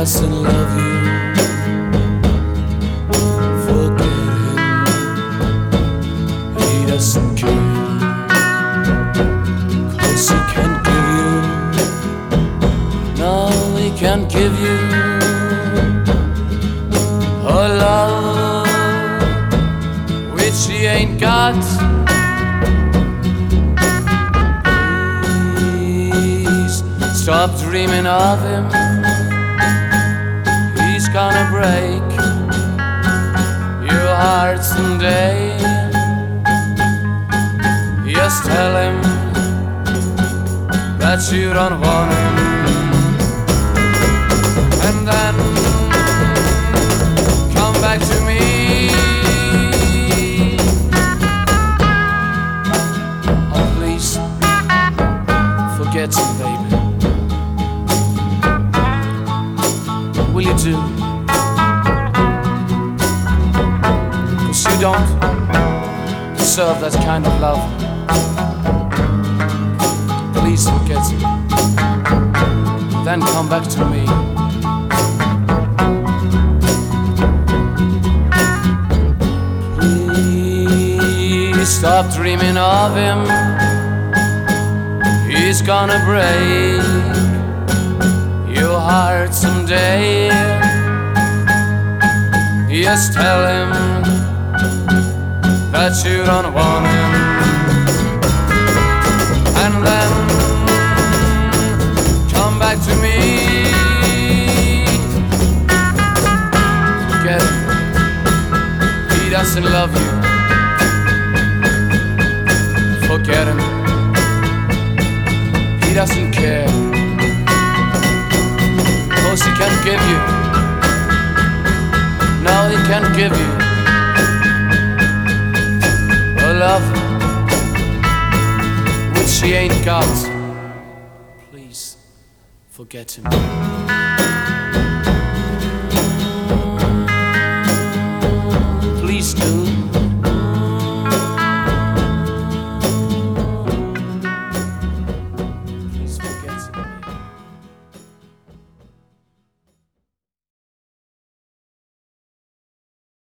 doesn't love you, forget him. He doesn't care, 'cause he can't give you, no, he can't give you a love which he ain't got. Please stop dreaming of him. He's gonna break your heart someday. Just tell him that you don't want him, and then come back to me. Oh, please forget him, baby. Will you do? 'Cause you don't deserve that kind of love. Please forget him, then come back to me. Please stop dreaming of him. He's gonna break your heart someday. Just tell him that you don't want him, and then come back to me. Forget him, he doesn't love you. Forget him, he doesn't care, 'cause he can't give you, no, he can't give you a love which he ain't got. Please forget him.